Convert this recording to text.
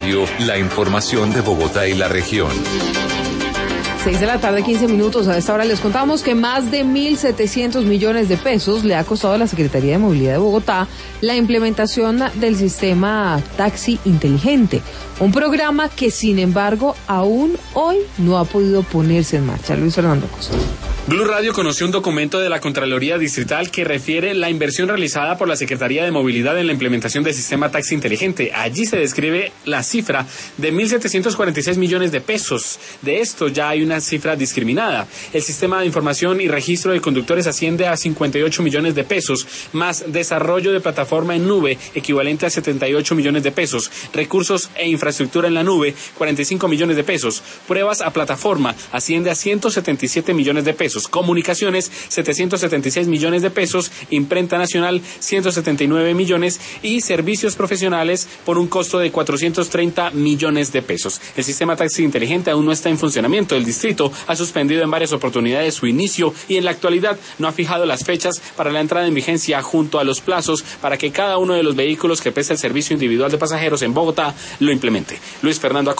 La información de Bogotá y la región. 6 de la tarde, 15 minutos. A esta hora les contamos que más de 1.700 millones de pesos le ha costado a la Secretaría de Movilidad de Bogotá la implementación del sistema Taxi Inteligente, un programa que, sin embargo, aún hoy no ha podido ponerse en marcha. Luis Fernando Costa. Blue Radio conoció un documento de la Contraloría Distrital que refiere la inversión realizada por la Secretaría de Movilidad en la implementación del sistema Taxi Inteligente. Allí se describe la cifra de 1.746 millones de pesos. De esto ya hay una cifra discriminada. El sistema de información y registro de conductores asciende a 58 millones de pesos, más desarrollo de plataforma en nube, equivalente a 78 millones de pesos, recursos e infraestructura en la nube, 45 millones de pesos, pruebas a plataforma, asciende a 177 millones de pesos, comunicaciones, 776 millones de pesos, imprenta nacional, 179 millones y servicios profesionales por un costo de 430 millones de pesos. El sistema Taxi Inteligente aún no está en funcionamiento. El distrito ha suspendido en varias oportunidades su inicio y en la actualidad no ha fijado las fechas para la entrada en vigencia junto a los plazos para que cada uno de los vehículos que presta el servicio individual de pasajeros en Bogotá lo implemente. Luis Fernando